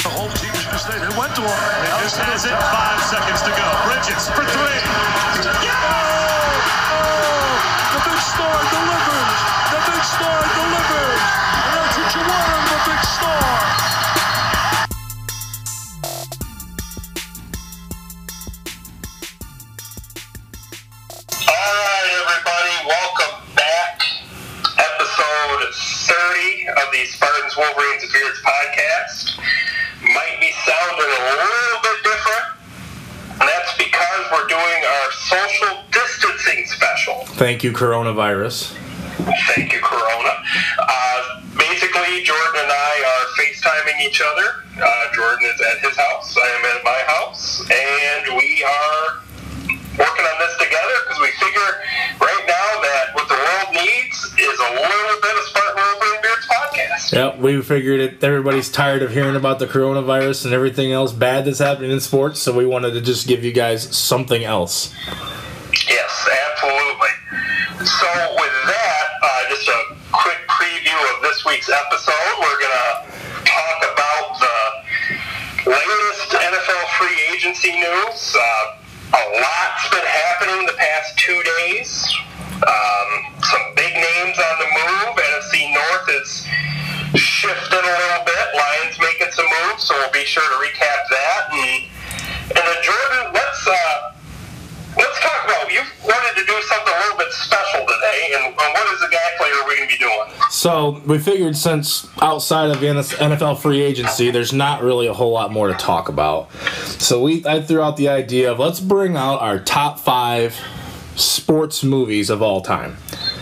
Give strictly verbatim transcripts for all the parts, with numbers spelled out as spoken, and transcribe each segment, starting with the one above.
the whole team should have stayed. They went to him. It just has it. Five seconds to go. Bridges for three. Yeah! Oh, the big star delivers. The big star delivers. And that's what you want from the big star. All right, everybody. Welcome back. Episode thirty of the Spartans, Wolverines, and Beards podcast. Might be sounding a little bit different, and that's because we're doing our social distancing special. Thank you, coronavirus. Thank you, Corona. Uh, basically, Jordan and I are FaceTiming each other. Uh, Jordan is at his house. I am at my house, and we are working on this together because we figure right now that what the world needs is a little bit of Spartan Wolverine Beards podcast. Yep, we figured it. Everybody's tired of hearing about the coronavirus and everything else bad that's happening in sports, so we wanted to just give you guys something else. Yes, absolutely. So with that, uh, just a quick preview of this week's episode. We're going to talk about the latest N F L free agency news. Uh, a lot's been happening the past two days. Um, some big names on the move. N F C North is shifting a little bit. Lions making some moves, so we'll be sure to recap that. And, and then Jordan, let's uh, let's talk about, you wanted to do something a little bit special today, and, and what is exactly are we going to be doing? So we figured since outside of the N F L free agency, there's not really a whole lot more to talk about. So we I threw out the idea of let's bring out our top five sports movies of all time.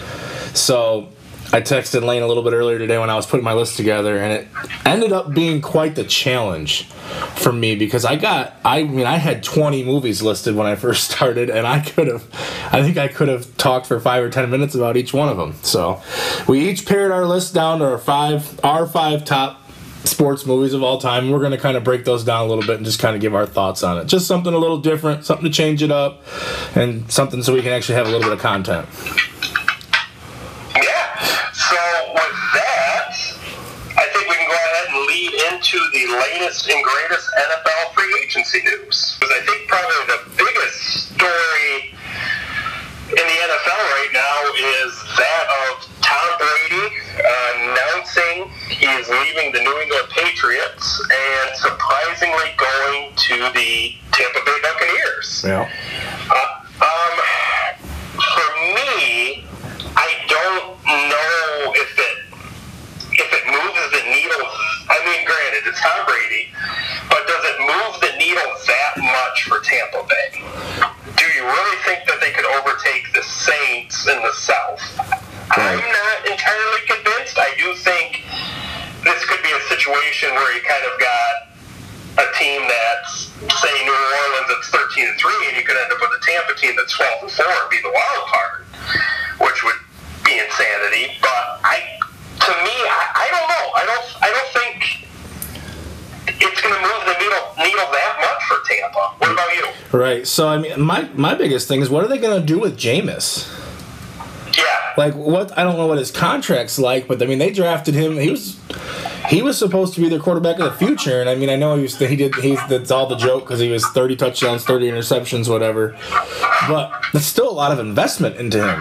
So I texted Lane a little bit earlier today when I was putting my list together, and it ended up being quite the challenge for me because I got, I mean, I had twenty movies listed when I first started, and I could have, I think I could have talked for five or ten minutes about each one of them. So we each pared our list down to our five, our five top sports movies of all time. We're going to kind of break those down a little bit and just kind of give our thoughts on it. Just something a little different, something to change it up, and something so we can actually have a little bit of content. Into the latest and greatest N F L free agency news. Because I think probably the biggest story in the N F L right now is that of Tom Brady announcing he is leaving the New England Patriots and surprisingly going to the Tampa Bay Buccaneers. Yeah. Uh, um, for me, I don't know if it if it moves the needle. I mean, granted, it's Tom Brady, but does it move the needle that much for Tampa Bay? Do you really think that they could overtake the Saints in the South? Right. I'm not entirely convinced. I do think this could be a situation where you kind of got a team that's, say, New Orleans that's thirteen and three, and you could end up with a Tampa team that's twelve and four and be the wild card, which would be insanity. But I... To me, I, I don't know. I don't. I don't think it's going to move the needle needle that much for Tampa. What about you? Right. So I mean, my my biggest thing is what are they going to do with Jameis? Yeah. Like what? I don't know what his contract's like, but I mean, they drafted him. He was he was supposed to be their quarterback of the future, and I mean, I know he was. He did. He's that's all the joke because he was thirty touchdowns, thirty interceptions, whatever. But there's still a lot of investment into him.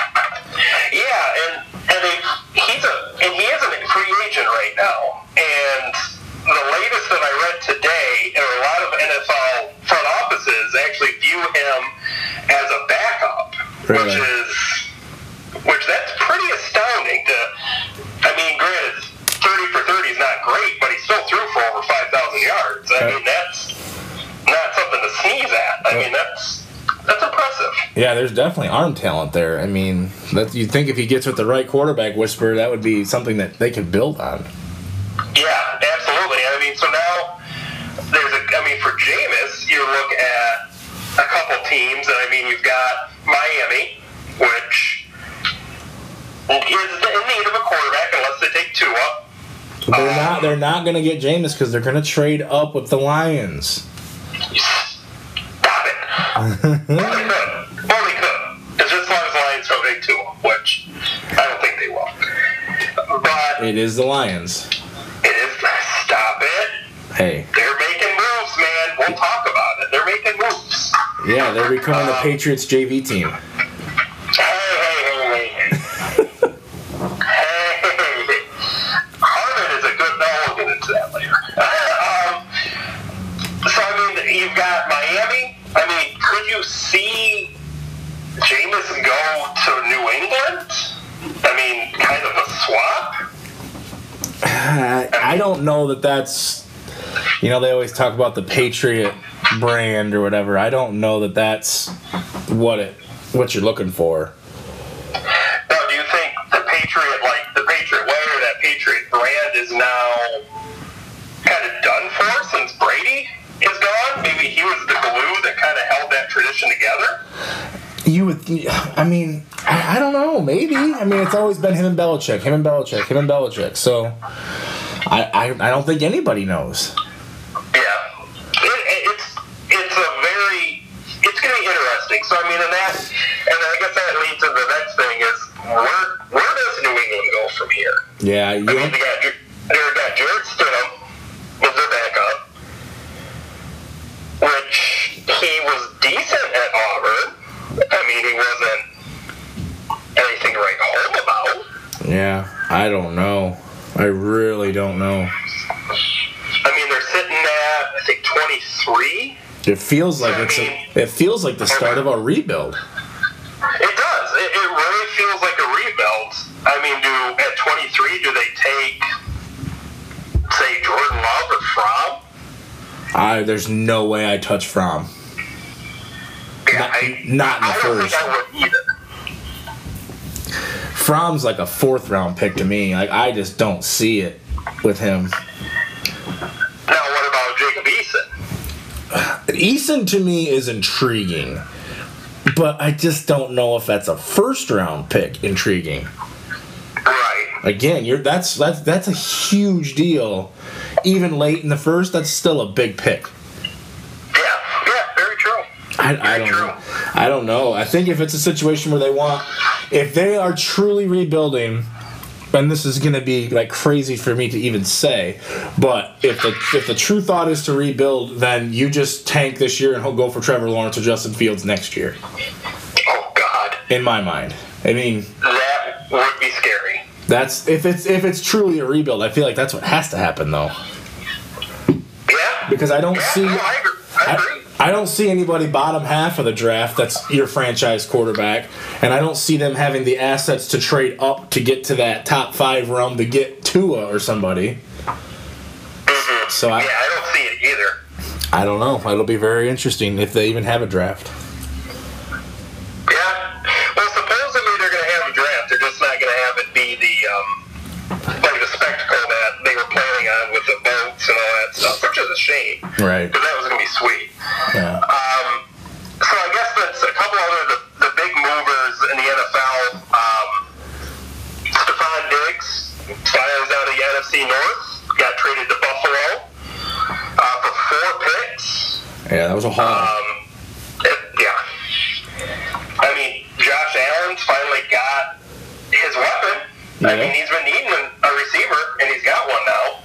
Yeah, and and they, he's a. And he is a free agent right now. And the latest that I read today, and a lot of N F L front offices actually view him as a backup, really? which is, which that's pretty astounding. To, I mean, granted, thirty for thirty is not great, but he still threw for over five thousand yards. I mean, that's not something to sneeze at. I mean, that's. That's impressive. Yeah, there's definitely arm talent there. I mean, that you'd think if he gets with the right quarterback whisperer, that would be something that they could build on. Yeah, absolutely. I mean, so now there's a. I mean, for Jameis, you look at a couple teams, and I mean, you've got Miami, which is in need of a quarterback unless they take Tua. They're um, not. They're not going to get Jameis because they're going to trade up with the Lions. Well, they could. Well, they could. It's just as long as the Lions don't take Tua, which I don't think they will. But it is the Lions. It is. Stop it. Hey. They're making moves, man. We'll talk about it. They're making moves. Yeah, they're becoming the Um, Patriots J V team. Hey, hey, hey, hey, hey. Hey. Harmon is a good, no, we'll get into that later. um, so, I mean, you've got Miami. I mean, could you see Jameis go to New England? I mean, kind of a swap? I don't know that that's, you know, they always talk about the Patriot brand or whatever. I don't know that that's what it what you're looking for. Now, do you think the Patriot, like the Patriot way or that Patriot brand is now kind of done for since Brady is gone? Maybe he was the glue that kind of held that tradition together? You would, I mean, I, I don't know, maybe. I mean, it's always been him and Belichick, him and Belichick, him and Belichick. So, I, I, I don't think anybody knows. Yeah, it, it's it's a very it's going to be interesting. So I mean, and that, and I guess that leads to the next thing is where where does New England go from here? Yeah, I you, mean, they got they got Jared Stidham was their backup, which he was decent at Auburn. I mean, he wasn't anything to write home about. yeah, I don't know. I really don't know. I mean, they're sitting at I think twenty-three. It feels like I it's mean- a, it feels like the start of a rebuild. It does. It, it really feels like a rebuild. I mean, do at twenty-three, do they take, say, Jordan Love or Fromm? I there's no way I touch Fromm. Yeah, Not- I, not in the I don't first. think I would either. Fromm's like a fourth round pick to me. Like I just don't see it with him. Now, what about Jacob Eason? Eason to me is intriguing, but I just don't know if that's a first round pick intriguing. Right. Again, you're that's that's that's a huge deal. Even late in the first, that's still a big pick. Yeah. Yeah. Very true. I, I Very don't true. know. I don't know. I think if it's a situation where they want, if they are truly rebuilding, and this is going to be like crazy for me to even say, but if the if the true thought is to rebuild, then you just tank this year and go for Trevor Lawrence or Justin Fields next year. Oh God. In my mind, I mean That would be scary. that's if it's if it's truly a rebuild. I feel like that's what has to happen though, Yeah. because I don't Yeah, see. no, I agree. I agree. I, I don't see anybody bottom half of the draft that's your franchise quarterback, and I don't see them having the assets to trade up to get to that top five realm to get Tua or somebody. Mhm. So I, yeah, I don't see it either. I don't know. It'll be very interesting if they even have a draft. Yeah. Well, supposedly they're going to have a draft. They're just not going to have it be the um, like the spectacle that they were planning on with the boats and all that stuff, which is a shame. Right. Because that was going to be sweet. Yeah. Um, so I guess that's a couple other the, the big movers in the N F L. Um, Stephon Diggs, fires out of the N F C North, got traded to Buffalo uh, for four picks. Yeah, that was a haul. Um, it, yeah. I mean, Josh Allen's finally got his weapon. I Yeah. mean, he's been needing a, a receiver, and he's got one now.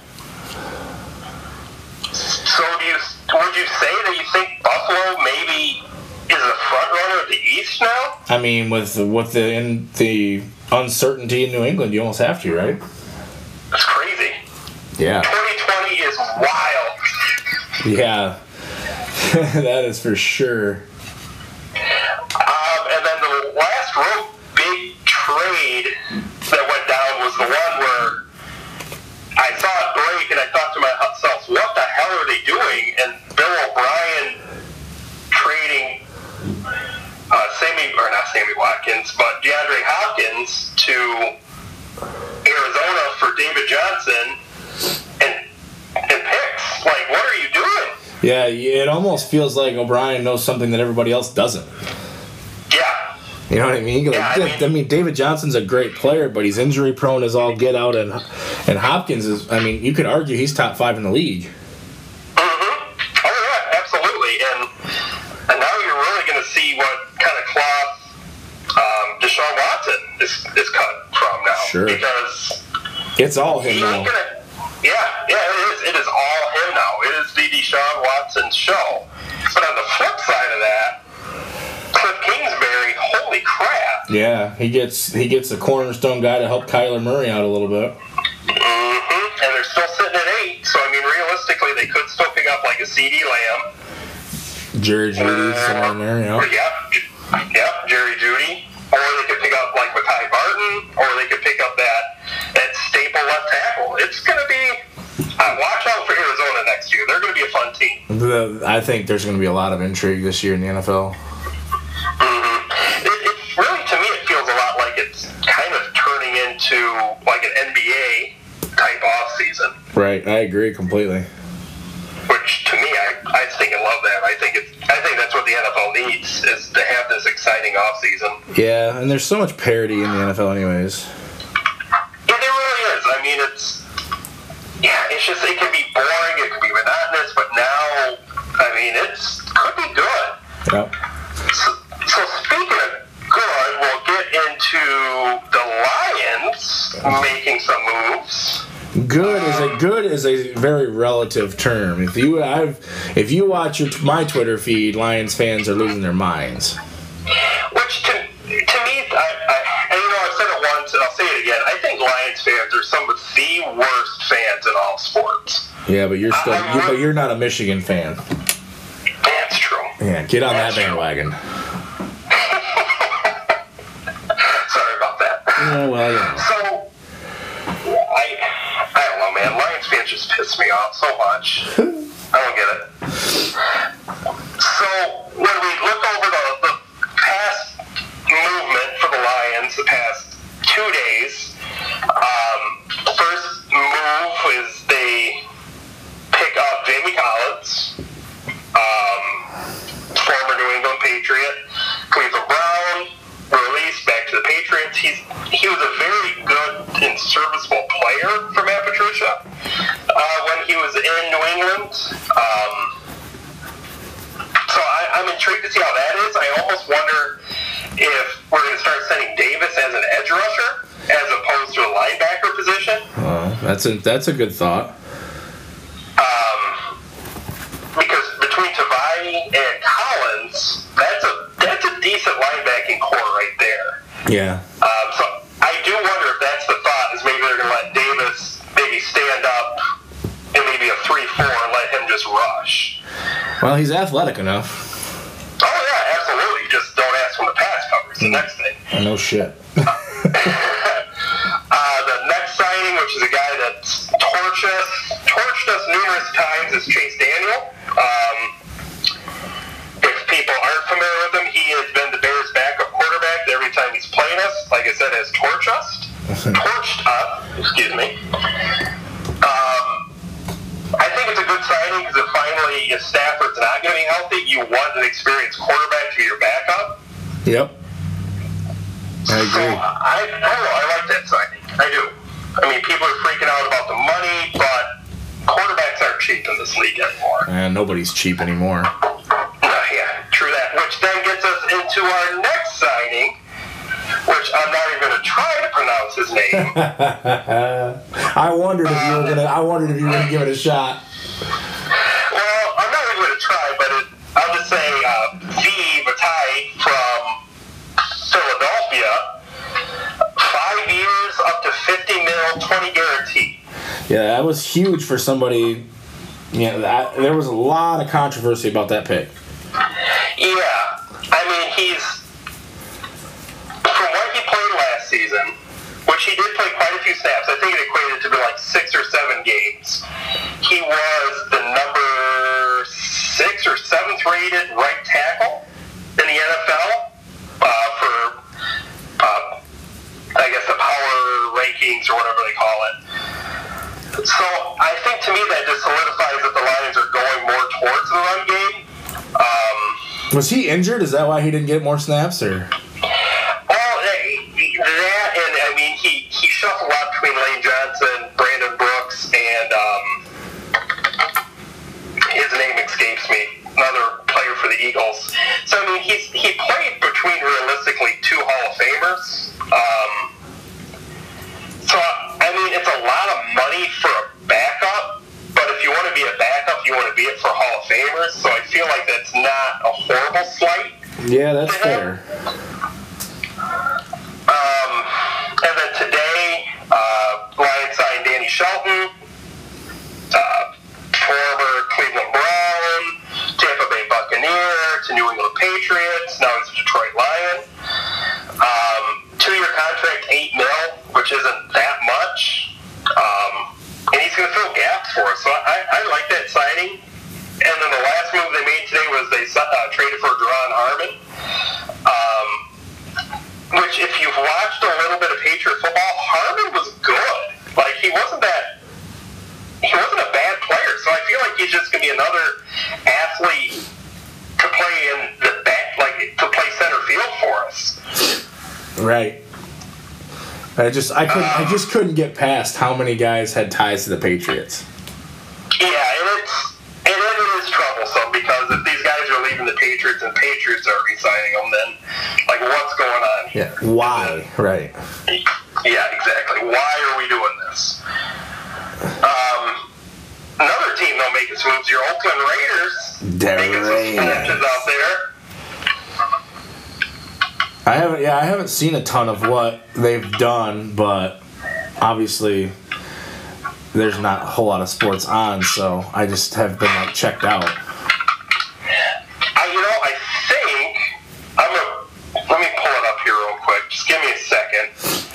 So, do you would you say that you think Buffalo maybe is the front runner of the East now? I mean, with with the in the uncertainty in New England, you almost have to, right? It's crazy. Yeah. twenty twenty is wild. Yeah. That is for sure. Um, and then the last real big trade that went down was the one where I saw it break and I thought to myself, what the hell are they doing? And Bill O'Brien trading uh, Sammy, or not Sammy Watkins, but DeAndre Hopkins to Arizona for David Johnson and, and picks. Like, what are you doing? Yeah, it almost feels like O'Brien knows something that everybody else doesn't. Yeah. You know what I mean? Like, Yeah, I mean- I mean, David Johnson's a great player, but he's injury prone as all get out, and and Hopkins is. I mean, you could argue he's top five in the league. Mm-hmm. Oh, yeah, absolutely. And and now you're really going to see what kind of cloth um, Deshaun Watson is, is cut from now. Sure. Because It's all him he now. ain't going to... Yeah, yeah, it is. It is all him now. is the Deshaun Watson show. But on the flip side of that, Cliff Kingsbury, holy crap. Yeah, he gets he gets a cornerstone guy to help Kyler Murray out a little bit. Mm-hmm. And they're still sitting at eight, so I mean, realistically, they could still pick up like a CeeDee Lamb. Jerry Jeudy, uh, somewhere in there, yeah. Yep, yep, Jerry Jeudy. Or they could pick up like Mekhi Barton, or they could pick up that, that staple left tackle. It's going to be, uh, watch out for Arizona next year. They're going to be a fun team. The, I think there's going to be a lot of intrigue this year in the N F L. Mm-hmm. It, it really, to me, it feels a lot like it's kind of turning into like an N B A type off season. Right, I agree completely. Which to me, I, I think I love that. I think it's I think that's what the N F L needs, is to have this exciting off season. Yeah, and there's so much parity in the N F L, anyways. Yeah, there really is. I mean, it's yeah, it's just it can be boring, it can be monotonous, but now, I mean, it's could be good. Yep. So, so speaking of good, we'll get into the Lions making some moves. Good is a good is a very relative term. If you I've if you watch your, my Twitter feed, Lions fans are losing their minds. Which to to me, I, I and you know I've said it once and I'll say it again. I think Lions fans are some of the worst fans in all sports. Yeah, but you're still I, you, but you're not a Michigan fan. That's true. Yeah, get on That's that bandwagon. Sorry about that. Yeah, well, yeah. So I I don't know, man. Lions fans just piss me off so much. I don't get it. So when we look over the, the past movement for the Lions, the past two days, um, first move is they pick up Jamie Collins, um, former New England Patriot, Cleveland Brown, released back to the Patriots. He's he was a very good and serviceable player for Matt Patricia uh, when he was in New England. Um, so I, I'm intrigued to see how that is. I almost wonder if we're going to start sending Davis as an edge rusher as opposed to a linebacker position. Well, that's a that's a good thought. Um, because between Tavai and Collins, that's a that's a decent linebacking core right there. Yeah. Um, so I do wonder if that's the thought, is maybe they're going to let Davis maybe stand up in maybe a three four and let him just rush. Well, he's athletic enough. Oh, yeah, absolutely. Just don't ask when the pass covers. The next thing. No shit. uh, the next signing, which is a guy that's torched us, torched us numerous times, is Chase Daniel. Um, if people aren't familiar with him, he has been the Bears' backup quarterback every time he's played us. Like I said, has torched us. Torched up, excuse me. Um, I think it's a good signing because it finally, if Stafford's not going to be healthy, you want an experienced quarterback to be your backup. Yep. I agree. So I, I don't know, I like that signing. I do. I mean, people are freaking out about the money, but quarterbacks aren't cheap in this league anymore. And nobody's cheap anymore. Uh, yeah, true that. Which then gets us into our next signing, which I'm not even going to try to pronounce his name. I wondered if you were gonna. I wondered if you were gonna give it a shot. Well, I'm not even going to try, but it, I'll just say uh, V. Vitae from Philadelphia. Five years, up to fifty mil, twenty guarantee. Yeah, that was huge for somebody. Yeah, that, there was a lot of controversy about that pick. Yeah, I mean, he's from what he played last season, which he did play quite a few snaps. I think it equated to be like six or seven games. He was the number six or seventh rated right tackle in the N F L uh, for, uh, I guess, the power rankings or whatever they call it. So I think to me that just solidifies that the Lions are going more towards the run game. Um, Was he injured? Is that why he didn't get more snaps, or? Well, that and I mean he, he shuffled up between Lane Johnson, Brandon Brooks, and um, his name escapes me. Another player for the Eagles. So I mean he's he played between realistically two Hall of Famers. Um, so I mean it's a lot of money for a backup, but if you want to be a backup, you want to Steelers, so I feel like that's not a horrible slight. Yeah, that's fair. Um, and then today, uh, Lions signed Danny Shelton, uh, former Cleveland Brown, Tampa Bay Buccaneer, to New England Patriots. Now he's a Detroit Lion. Um, two-year contract, eight mil, which isn't that much. Um, and he's going to fill gaps for us. So I, I like that signing. And then the last move they made today was they uh, traded for Duron Harmon. Um, which, if you've watched a little bit of Patriot football, Harmon was good. Like, he wasn't that, he wasn't a bad player. So I feel like he's just going to be another athlete to play in the back, like, to play center field for us. Right. I just I couldn't um, I just couldn't get past how many guys had ties to the Patriots. Yeah, and it's and it is troublesome because if these guys are leaving the Patriots and Patriots are re-signing them, then like what's going on here? Yeah. Why? Right. Yeah, exactly. Why are we doing this? Um, another team that'll make its moves, your Oakland Raiders. The making some splashes out there. I haven't, yeah, I haven't seen a ton of what they've done, but obviously there's not a whole lot of sports on, so I just have been like checked out. I, you know, I think I'm gonna let me pull it up here real quick. Just give me a second,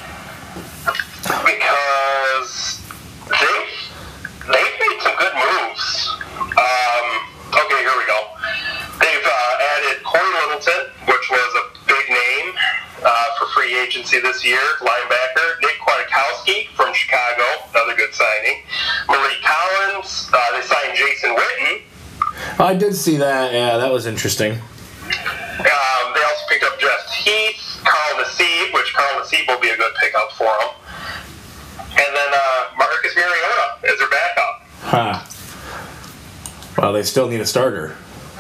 because they they've made some good moves. Um, okay, here we go. They've uh, added Corey Littleton, which was a big name uh, for free agency this year, linebacker. Nick Kwiatkowski from Chicago, another good signing. Malik Collins, uh, they signed Jason Witten. Oh, I did see that. Yeah, that was interesting. Um, they also picked up Jeff Heath, Carl Nassib, which Carl Nassib will be a good pickup for them. And then uh, Marcus Mariota as their backup. Huh. Well, they still need a starter.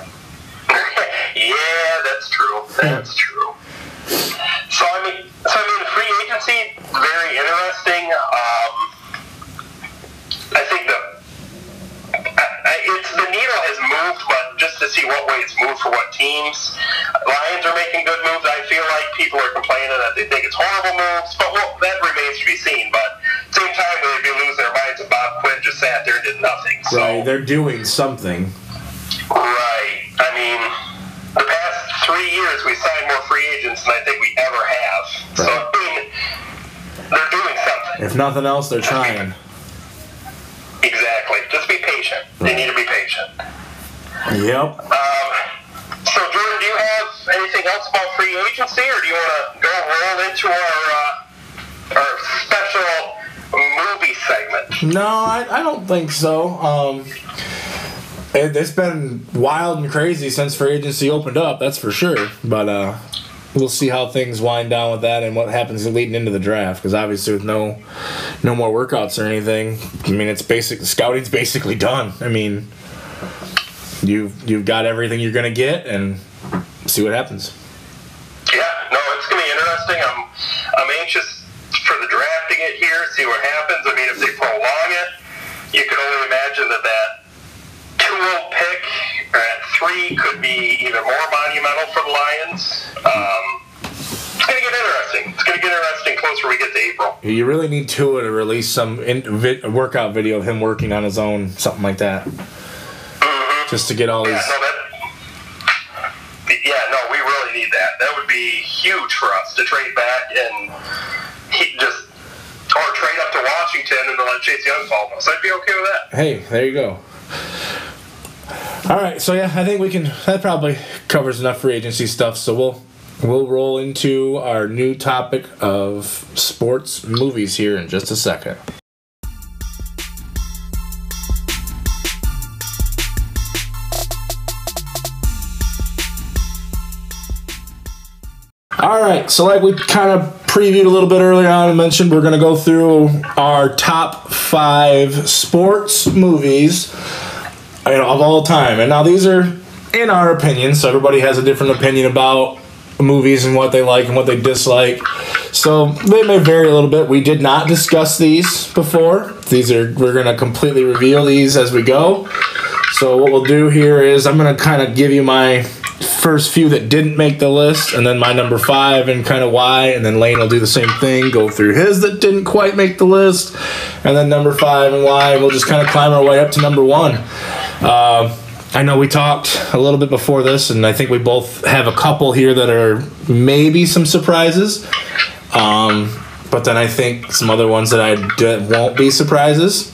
Yeah, that's true. That's true. So I mean, so I mean, free agency, very interesting. Um, I think the I, I, it's the needle has moved, but just to see what way it's moved for what teams. Lions are making good moves. I feel like people are complaining that they think it's horrible moves, but well, that remains to be seen. But at the same time, they'd be losing their minds if Bob Quinn just sat there and did nothing. So. Right, they're doing something. Right. I mean, the past three years we signed more free agents than I think we ever have. Right. So, I mean, they're doing something. If nothing else, they're trying. Exactly. Just be patient. Right. They need to be patient. Yep. Um, so, Jordan, do you have anything else about free agency, or do you want to go roll into our, uh, our special movie segment? No, I, I don't think so. Um... It, it's been wild and crazy since free agency opened up, that's for sure. But uh, we'll see how things wind down with that and what happens leading into the draft. Because obviously, with no no more workouts or anything, I mean, it's basic. Scouting's basically done. I mean, you've you've got everything you're gonna get, and see what happens. Yeah, no, it's gonna be interesting. I'm I'm anxious for the draft to get here, see what happens. I mean, if they prolong it, you can only imagine that that two-old pick at three could be even more monumental for the Lions. Um, it's going to get interesting. It's going to get interesting closer we get to April. You really need Tua to release some in, vi- workout video of him working on his own, something like that. Mm-hmm. Just to get all yeah, these... No, that, yeah, no, we really need that. That would be huge for us to trade back and he just... Or trade up to Washington and then let Chase Young fall. So I'd be okay with that. Hey, there you go. All right, so yeah, I think we can. That probably covers enough free agency stuff. So we'll we'll roll into our new topic of sports movies here in just a second. All right, so like we kind of previewed a little bit earlier on and mentioned, we're going to go through our top five sports movies, you know, of all time. And now these are in our opinion, so everybody has a different opinion about movies and what they like and what they dislike. So they may vary a little bit. We did not discuss these before. These are we're going to completely reveal these as we go. So what we'll do here is I'm going to kind of give you my first few that didn't make the list, and then my number five and kind of why, and then Lane will do the same thing, go through his that didn't quite make the list, and then number five and why, and we'll just kind of climb our way up to number one. Uh, I know we talked a little bit before this, and I think we both have a couple here that are maybe some surprises, um, but then I think some other ones that I d- won't be surprises.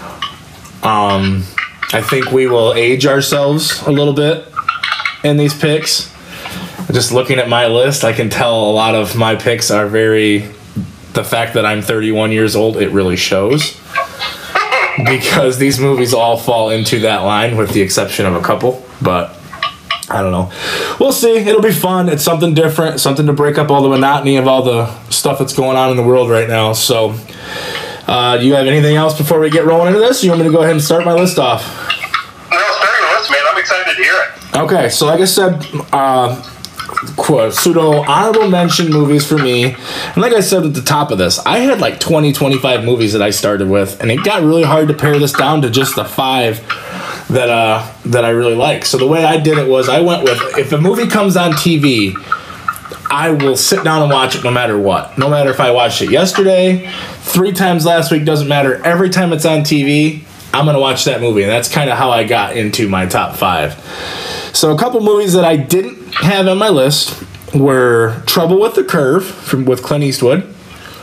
Um, I think we will age ourselves a little bit in these picks. Just looking at my list, I can tell a lot of my picks are very, the fact that I'm thirty-one years old, it really shows. Because these movies all fall into that line with the exception of a couple. But I don't know. We'll see. It'll be fun. It's something different, something to break up all the monotony of all the stuff that's going on in the world right now. So, uh, do you have anything else before we get rolling into this? Or you want me to go ahead and start my list off? No, start your list, man. I'm excited to hear it. Okay, so like I said, uh, pseudo honorable mention movies for me. And like I said at the top of this, I had like twenty, twenty-five movies that I started with, and it got really hard to pare this down to just the five that uh that I really like. So the way I did it was I went with, if a movie comes on T V, I will sit down and watch it no matter what. No matter if I watched it yesterday, three times last week, doesn't matter. Every time it's on T V, I'm going to watch that movie. And that's kind of how I got into my top five. So a couple movies that I didn't have on my list were Trouble with the Curve from with Clint Eastwood,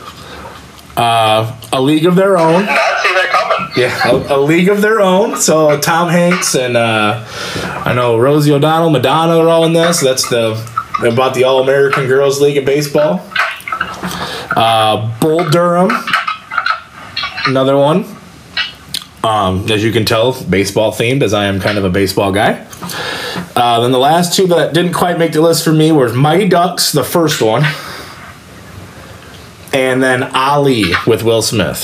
uh, A League of Their Own. Did not see that coming. Yeah, a, a League of Their Own. So Tom Hanks and uh, I know Rosie O'Donnell, Madonna are all in this. That's the about the All-American Girls League of Baseball. Uh, Bull Durham, another one. Um, as you can tell, baseball themed, as I am kind of a baseball guy. Uh, then the last two that didn't quite make the list for me were Mighty Ducks, the first one, and then Ali with Will Smith.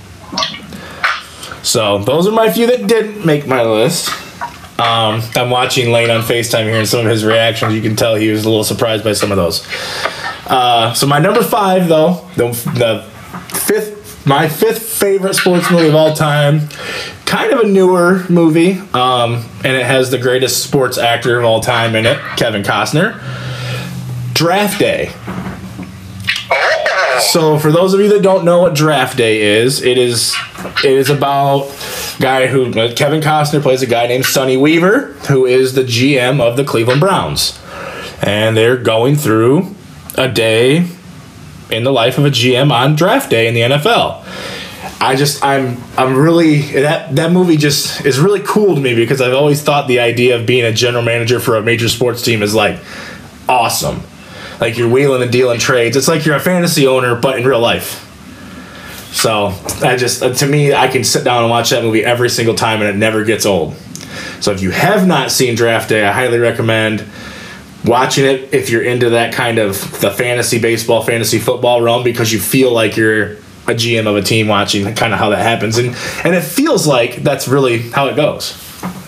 So those are my few that didn't make my list. Um, I'm watching Lane on FaceTime here, and some of his reactions, you can tell he was a little surprised by some of those. Uh, so my number five, though, the, the fifth, my fifth favorite sports movie of all time, kind of a newer movie, um, and it has the greatest sports actor of all time in it, Kevin Costner. Draft Day. So for those of you that don't know what Draft Day is, it is it is about a guy who Kevin Costner plays a guy named Sonny Weaver, who is the G M of the Cleveland Browns, and they're going through a day in the life of a G M on Draft Day in the N F L. I just I'm I'm really that that movie just is really cool to me because I've always thought the idea of being a general manager for a major sports team is like awesome. Like you're wheeling and dealing trades. It's like you're a fantasy owner, but in real life. So I just, to me, I can sit down and watch that movie every single time, and it never gets old. So if you have not seen Draft Day, I highly recommend watching it if you're into that kind of the fantasy baseball, fantasy football realm, because you feel like you're a G M of a team watching kind of how that happens, and and it feels like that's really how it goes.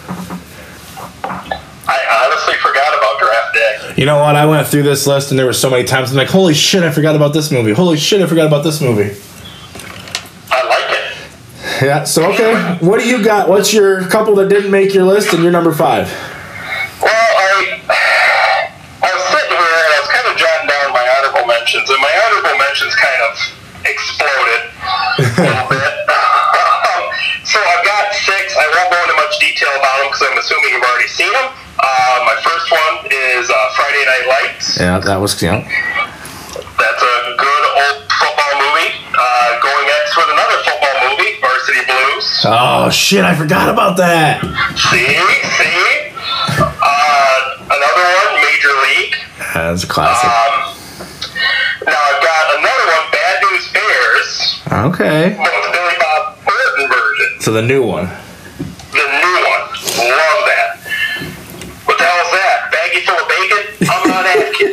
I honestly forgot about Draft Day. You know what? I went through this list, and there were so many times I'm like, holy shit, I forgot about this movie. Holy shit, I forgot about this movie. I like it. Yeah, so okay. What do you got? What's your couple that didn't make your list and your number five? Well, I, I was sitting here, and I was kind of jotting down my honorable mentions, and my honorable mentions kind of exploded a little bit. um, so I've got six. I won't go into much detail about them because I'm assuming you've already seen them. Uh, my first one is uh, Friday Night Lights. Yeah, that was, yeah. That's a good old football movie. Uh, going next with another football movie, Varsity Blues. Oh, shit, I forgot about that. See? See? Uh, another one, Major League. That's a classic. Um, now I've got another one, Bad News Bears. Okay. But it's the Billy Bob Thornton version. So the new one. The new one. Love that. What the hell is that? Baggie full of bacon? I'm not asking.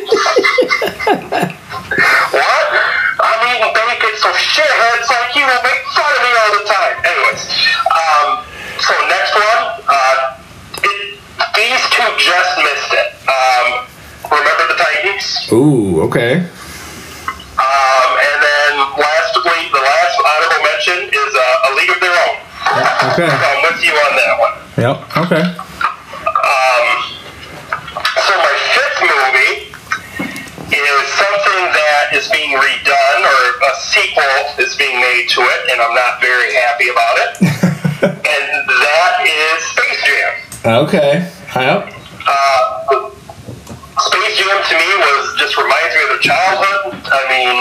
What? I'm eating bacon, so shitheads like you will make fun of me all the time. Anyways, um, so next one, uh, it, these two just missed it. Um, remember the Titans? Ooh, okay. Um, and then lastly, the last honorable mention is uh, A League of Their Own. Okay. So I'm with you on that one. Yep. Okay. Um, so my fifth movie is something that is being redone, or a sequel is being made to it, and I'm not very happy about it. And that is Space Jam. Okay. Yep. Uh, Space Jam to me was just reminds me of the childhood. I mean,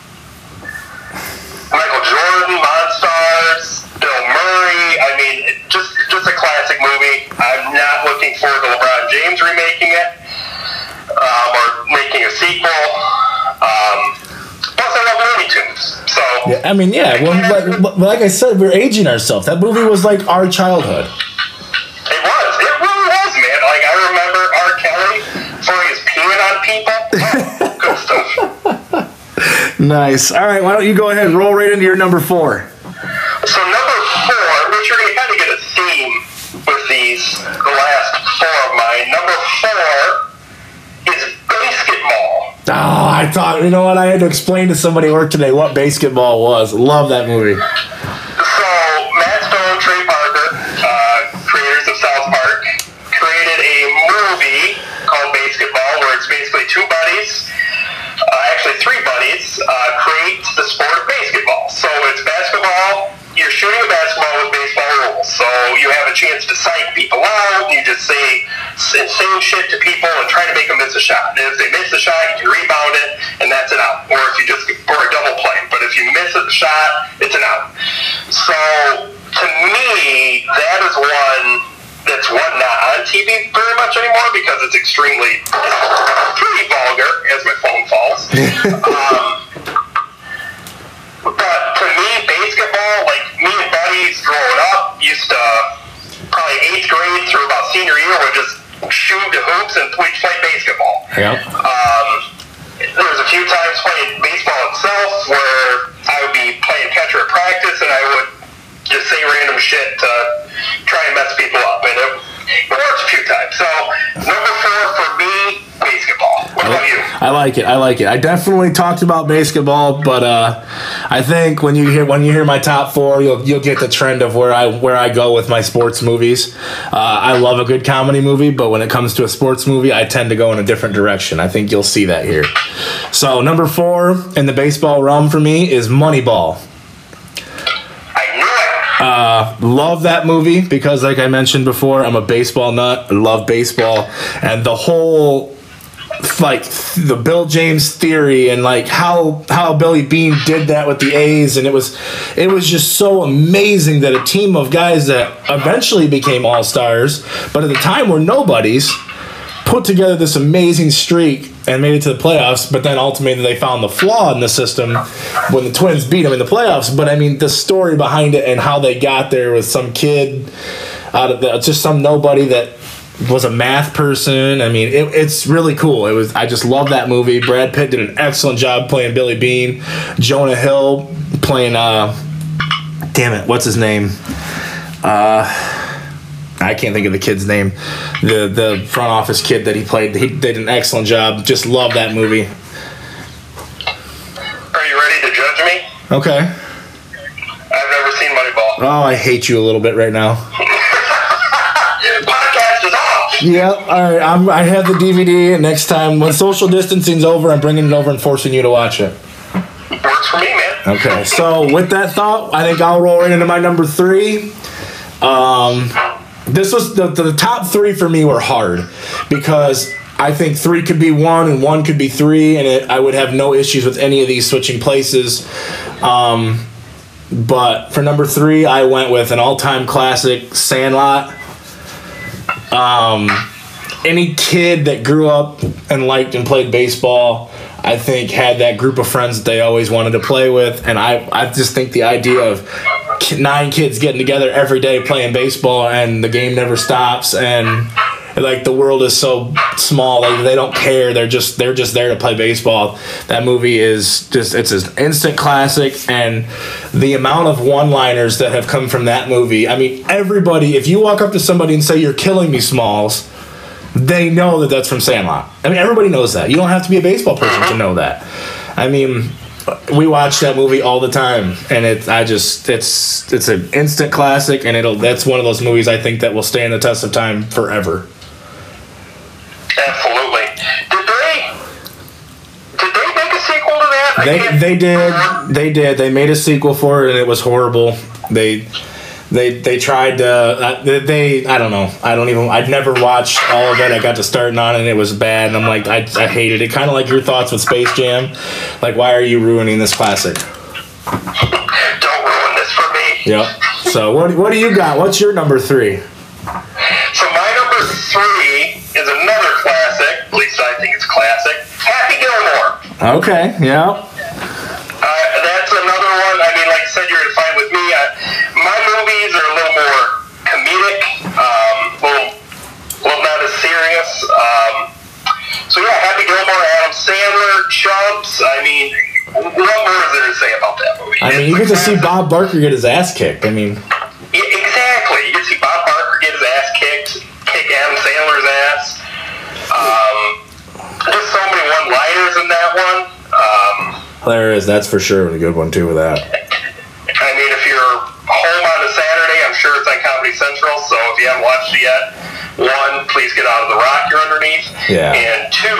Michael Jordan, Monstars, Bill Murray. I mean, it just just a classic movie. I'm not looking forward to LeBron James remaking it um, or making a sequel. Um, plus, I love Looney Tunes. So Yeah, I mean, yeah. Well, like, like I said, we're aging ourselves. That movie was like our childhood. it was. It really was, man. Like, I remember R. Kelly throwing his peanut on people. Oh, good stuff. Nice. All right, why don't you go ahead and roll right into your number four? So number four, which you're going to kind of get a theme with these, the last four of mine. Number four is basketball. Oh, I thought, you know what? I had to explain to somebody at work today what basketball was. Love that movie. So Matt Stone, Trey Parker, uh, creators of South Park, created a movie called Basketball, where it's basically two buddies, uh, actually three buddies, uh, create the sport of basketball. So it's basketball. You're shooting a basketball with baseball rules, so you have a chance to psych people out. You just say insane shit to people and try to make them miss a shot. And if they miss the shot, you can rebound it, and that's an out. Or if you just or a double play. But if you miss the shot, it's an out. So to me, that is one that's one not on T V very much anymore because it's extremely pretty vulgar as my phone falls. um, But to me, basketball, like me and buddies growing up, used to probably eighth grade through about senior year would just shoot the hoops and we'd play basketball. Yep. Um, there was a few times playing baseball itself where I would be playing catcher at practice and I would just say random shit to try and mess people up. And it, it worked a few times. So number four for me, basketball. What about you? I like it. I like it. I definitely talked about basketball, but uh, I think when you hear when you hear my top four, you'll you'll get the trend of where I where I go with my sports movies. Uh, I love a good comedy movie, but when it comes to a sports movie, I tend to go in a different direction. I think you'll see that here. So number four in the baseball realm for me is Moneyball. I knew it. Uh, love that movie because, like I mentioned before, I'm a baseball nut. I love baseball, and the whole like the Bill James theory and like how how Billy Beane did that with the A's, and it was it was just so amazing that a team of guys that eventually became all-stars, but at the time were nobodies, put together this amazing streak and made it to the playoffs, but then ultimately they found the flaw in the system when the Twins beat them in the playoffs. But I mean, the story behind it and how they got there with some kid out of the, just some nobody that was a math person. I mean, it, it's really cool. It was. I just love that movie. Brad Pitt did an excellent job playing Billy Beane. Jonah Hill playing, uh, damn it, what's his name? Uh... I can't think of the kid's name. The the front office kid that he played, he did an excellent job. Just love that movie. Are you ready to judge me? Okay. I've never seen Moneyball. Oh, I hate you a little bit right now. Podcast is off. Yep. All right. I'm, I have the D V D. And next time, when social distancing's over, I'm bringing it over and forcing you to watch it. Works for me, man. Okay. So with that thought, I think I'll roll right into my number three. Um... This was the, the top three for me were hard because I think three could be one and one could be three, and it, I would have no issues with any of these switching places. Um, but for number three, I went with an all-time classic, Sandlot. Um, any kid that grew up and liked and played baseball, I think, had that group of friends that they always wanted to play with, and I, I just think the idea of nine kids getting together every day playing baseball and the game never stops and like the world is so small, like they don't care, they're just they're just there to play baseball. That movie is just, it's an instant classic, and the amount of one-liners that have come from that movie, I mean, everybody, if you walk up to somebody and say you're killing me, Smalls, they know that that's from Sandlot. I mean, everybody knows that. You don't have to be a baseball person to know that. I mean, we watch that movie all the time, and it I just it's it's an instant classic, and it'll that's one of those movies I think that will stand the test of time forever. Absolutely. Did they did they make a sequel to that? I They can't they did remember. they did they made a sequel for it, and it was horrible. They they they tried to uh, they, they I don't know I don't even I'd never watched all of it. I got to starting on it, and it was bad, and I'm like I I hated it. Kind of like your thoughts with Space Jam, like why are you ruining this classic? Don't ruin this for me. Yep. So what what do you got? What's your number three? So my number three is another classic. At least I think it's a classic. Happy Gilmore. Okay. Yeah. Uh, that's another one. I mean, like I said, you're gonna find with me. I, my movies are a little more comedic, um, a little, a little not as serious. Um, so yeah, Happy Gilmore, Adam Sandler, Chubbs. I mean, what more is there to say about that movie? I mean, you get to see Bob Barker get his ass kicked. I mean, Yeah, exactly. You get to see Bob Barker get his ass kicked, kick Adam Sandler's ass. Um, there's so many one-liners in that one. Um, there is. That's for sure a good one too with that. I mean, if you're home on a Saturday, I'm sure it's on Comedy Central, so if you haven't watched it yet, one, please get out of the rock you're underneath. Yeah. And two,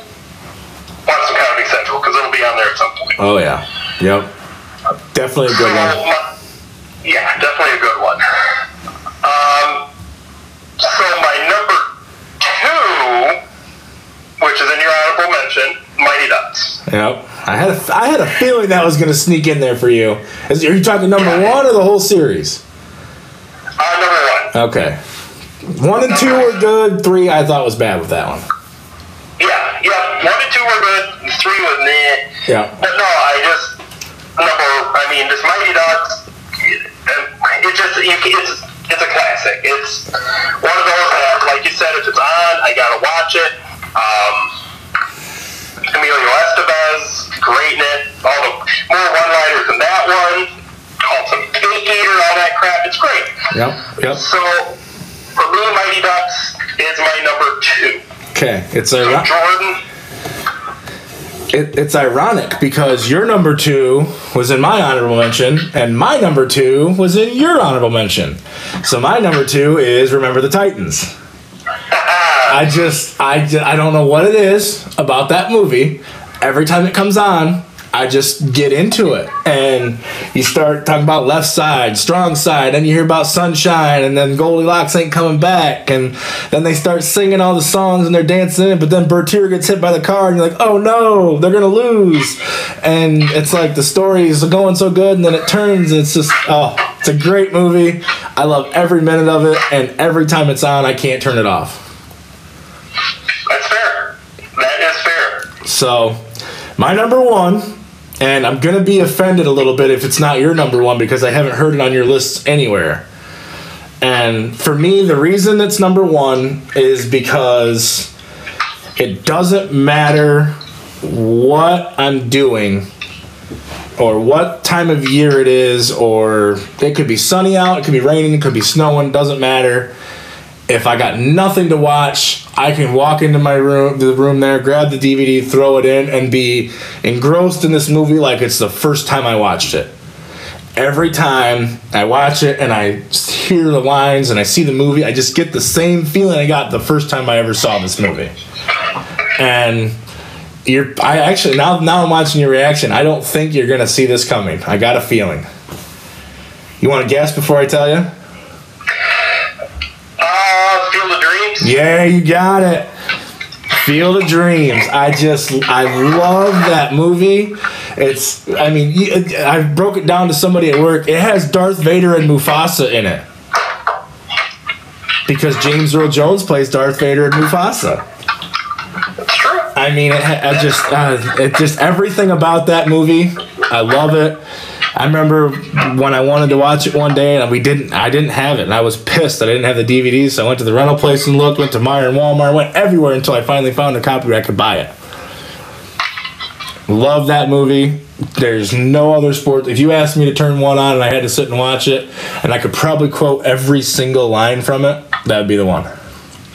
watch some Comedy Central, because it'll be on there at some point. Oh yeah. Yep. Definitely a good So, one. my- yeah, definitely a good one. Um, so my number two, which is in your honorable mention, Mighty Ducks. Yep. I had a, I had a feeling that was going to sneak in there for you. Is, are you talking number one or the whole series? Uh, number one. Okay. One and two were good. Three I thought was bad with that one. Yeah, yeah. One and two were good. Three was meh. Yeah. But no, I just number. I mean, this Mighty Ducks. It just you, it's it's a classic. It's one of those that, like you said, if it's on, I gotta watch it. Um, Emilio Estevez, great in it. All the more one-liners than that one. Called some cake eater, all that crap. It's great. Yep. Yep. So for me, Mighty Ducks is my number two. Okay. It's So a. Jordan. It, it's ironic because your number two was in my honorable mention, and my number two was in your honorable mention. So my number two is Remember the Titans. I just, I, ju- I don't know what it is about that movie. Every time it comes on, I just get into it. And you start talking about Left Side, Strong Side, and you hear about Sunshine, and then Goldilocks ain't coming back. And then they start singing all the songs and they're dancing in, but then Bertier gets hit by the car, and you're like, oh no, they're going to lose. And it's like the story is going so good, and then it turns, and it's just, oh, it's a great movie. I love every minute of it, and every time it's on, I can't turn it off. That's fair. That is fair. So, my number one, and I'm going to be offended a little bit if it's not your number one because I haven't heard it on your list anywhere. And for me, the reason it's number one is because it doesn't matter what I'm doing or what time of year it is, or it could be sunny out, it could be raining, it could be snowing, doesn't matter. If I got nothing to watch, I can walk into my room, the room there, grab the D V D, throw it in, and be engrossed in this movie like it's the first time I watched it. Every time I watch it and I hear the lines and I see the movie, I just get the same feeling I got the first time I ever saw this movie. And you're, I actually now now I'm watching your reaction. I don't think you're gonna see this coming. I got a feeling. You want to guess before I tell you? Uh, Field of Dreams. Yeah, you got it. Field of Dreams. I just, I love that movie. It's, I mean, you- I broke it down to somebody at work. It has Darth Vader and Mufasa in it. Because James Earl Jones plays Darth Vader and Mufasa. It's true. I mean, it, ha- I just, uh, it just, everything about that movie, I love it. I remember when I wanted to watch it one day and we didn't, I didn't have it, and I was pissed that I didn't have the D V Ds. So I went to the rental place and looked, went to Meijer and Walmart, went everywhere until I finally found a copy where I could buy it. Love that movie. There's no other sport. If you asked me to turn one on and I had to sit and watch it, and I could probably quote every single line from it, that would be the one.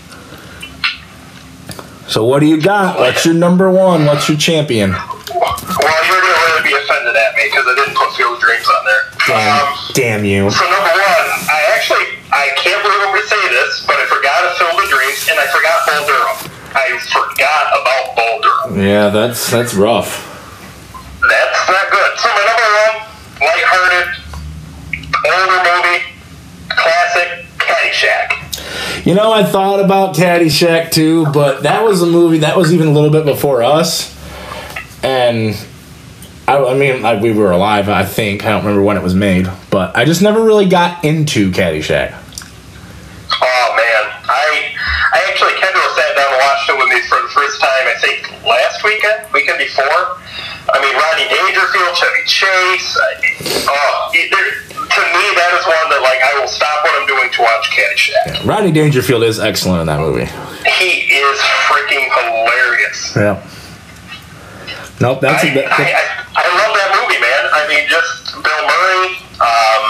So what do you got? What's your number one? What's your champion? Well, you're going to really be offended at me because I didn't put Field of Dreams on there. Damn, Um, damn you. so number one, I actually, I can't believe I'm going to say this, but I forgot of Field of Dreams, and I forgot Bull Durham. I forgot about Bull Durham. Yeah, that's that's rough. That's not good. So my number one, lighthearted, older movie, classic, Caddyshack. You know, I thought about Caddyshack too, but that was a movie that was even a little bit before us. And I, I mean, I, we were alive, I think. I don't remember when it was made, but I just never really got into Caddyshack. Oh man, I I actually Kendall sat down and watched it with me for the first time. I think last weekend, weekend before. I mean, Rodney Dangerfield, Chevy Chase. I, oh, it, there, to me, that is one that like I will stop what I'm doing to watch Caddyshack. Rodney Dangerfield is excellent in that movie. He is freaking hilarious. Yeah. Nope, that's I, a bit. I, I, I love that movie, man. I mean, just Bill Murray. Um,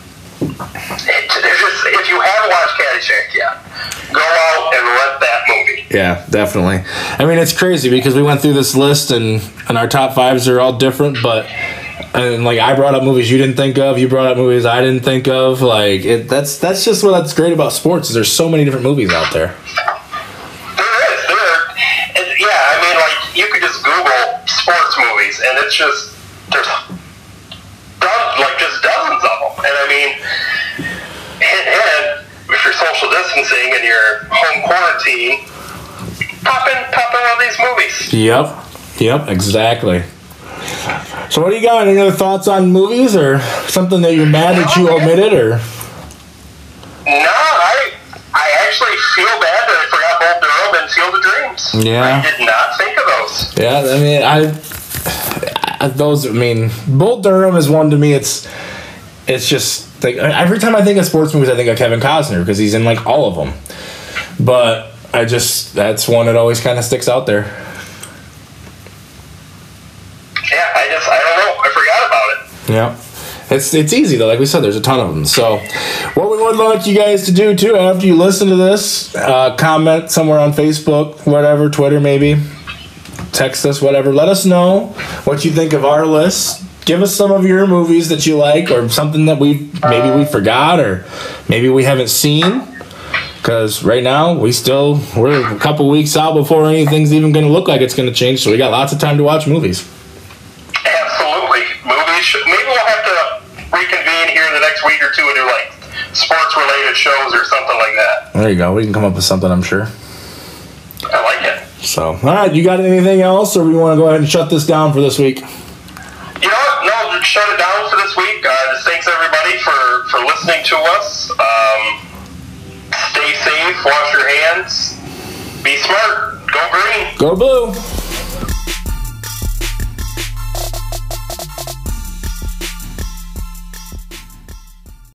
it, there's just if you haven't watched Caddyshack yet, go out and rent that movie. Yeah, definitely. I mean, it's crazy because we went through this list and, and our top fives are all different, but and like I brought up movies you didn't think of, you brought up movies I didn't think of. Like it, that's that's just what's great about sports is there's so many different movies out there. There is, there. And yeah, I mean, like you could just Google sports movies, and it's just there's dozens, like just dozens of them. And I mean, hint, hint, if you're social distancing and you're home quarantine, pop in, pop in one of these movies. Yep. Yep, exactly. So what do you got? Any other thoughts on movies or something that you're mad that you omitted or? No, I I actually feel bad that I forgot Bull Durham and Field of Dreams. Yeah. I did not think of those. Yeah, I mean, I, I those. I mean, Bull Durham is one to me. It's, it's just like every time I think of sports movies, I think of Kevin Costner because he's in like all of them. But I just that's one that always kind of sticks out there. Yeah, I just I don't know. I forgot about it. Yeah. It's it's easy though, like we said, there's a ton of them. So, what we would like you guys to do too, after you listen to this, uh, comment somewhere on Facebook, whatever, Twitter maybe, text us, whatever. Let us know what you think of our list. Give us some of your movies that you like, or something that we maybe we forgot, or maybe we haven't seen. Because right now we still we're a couple weeks out before anything's even going to look like it's going to change. So we got lots of time to watch movies. Absolutely, movies. Should, maybe we'll have to reconvene here in the next week or two and do like sports-related shows or something like that. There you go. We can come up with something, I'm sure. I like it. So, all right. You got anything else, or we want to go ahead and shut this down for this week? You know what? No, just shut it down for this week. Uh, just thanks everybody for, for listening to us. Um, stay safe. Wash your hands. Be smart. Go green. Go Blue.